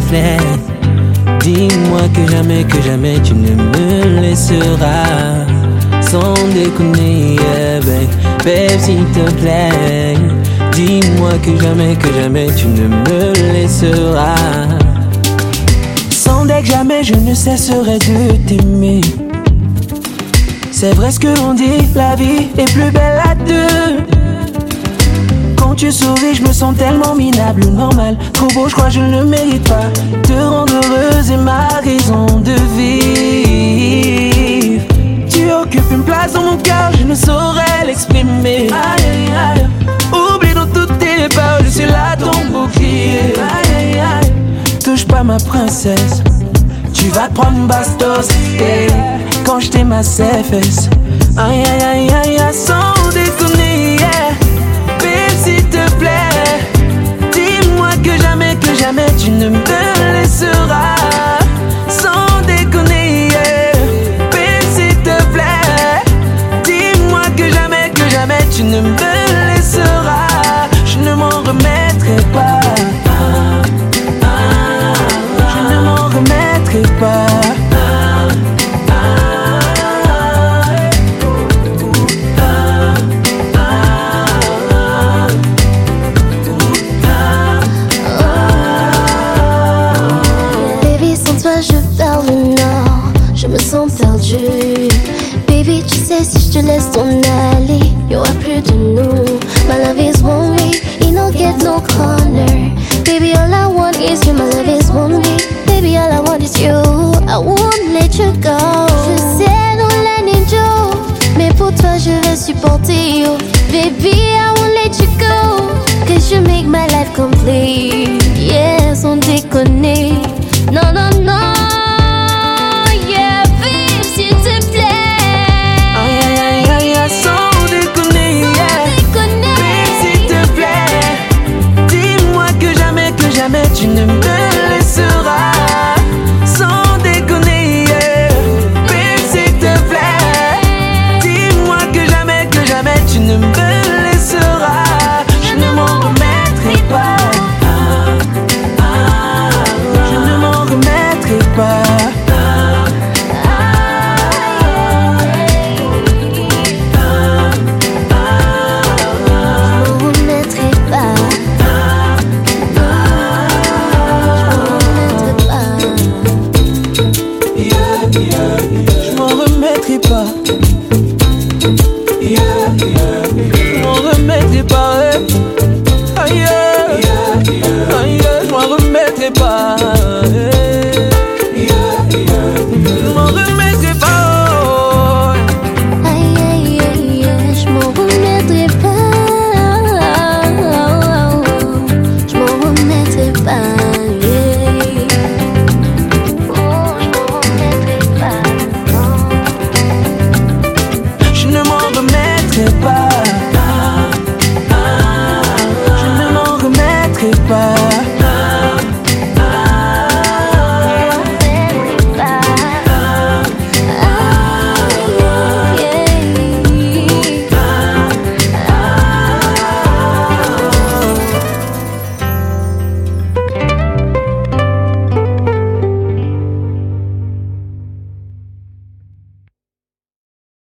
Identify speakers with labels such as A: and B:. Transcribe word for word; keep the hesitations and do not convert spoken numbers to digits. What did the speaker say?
A: plaît. Dis-moi que jamais, que jamais tu ne me laisseras. Sans déconner, yeah, babe, babe s'il te plaît. Dis-moi que jamais, que jamais tu ne me laisseras. Sans deck jamais je ne cesserai de t'aimer. C'est vrai ce que l'on dit, la vie est plus belle à deux. Quand tu souris, je me sens tellement minable, normal. Trop beau, je crois que je ne le mérite pas. Te rendre heureuse est ma raison de vivre. Tu occupes une place dans mon cœur, je ne saurais l'exprimer. Aïe aïe aïe, oublie dans toutes tes paroles, je suis là ton bouclier. Aïe aïe aïe, touche pas ma princesse, tu vas te prendre une bastos. Hey, quand je t'aime à ses fesses. Aïe aïe aïe aïe aïe, sans déconner, yeah. Babe s'il te plaît, dis-moi que jamais, que jamais tu ne me laisseras. Sans déconner, yeah. Babe s'il te plaît, dis-moi que jamais, que jamais tu ne me laisseras. Je ne m'en remettrai pas, je ne m'en remettrai pas.
B: Je me sens perdue. Baby, tu sais, si je te laisse t'en aller, y'aura plus de nous. My love is one way, it don't get no corner. Baby, all I want is you, my love is one way. Baby, all I want is you, I won't let you go. Je sais, non, la ninja, mais pour toi, je vais supporter you. Baby, I won't let you go, cause you make my life complete. Yeah, sans déconner, non, non, non.
A: Jamais tu ne me laisseras. Sans déconner, yeah. Babe s'il te plaît, dis-moi que jamais, que jamais tu ne me laisseras. Je ne m'en remettrai pas, je ne m'en remettrai pas. Je m'en remettrai pas, je m'en remettrai pas.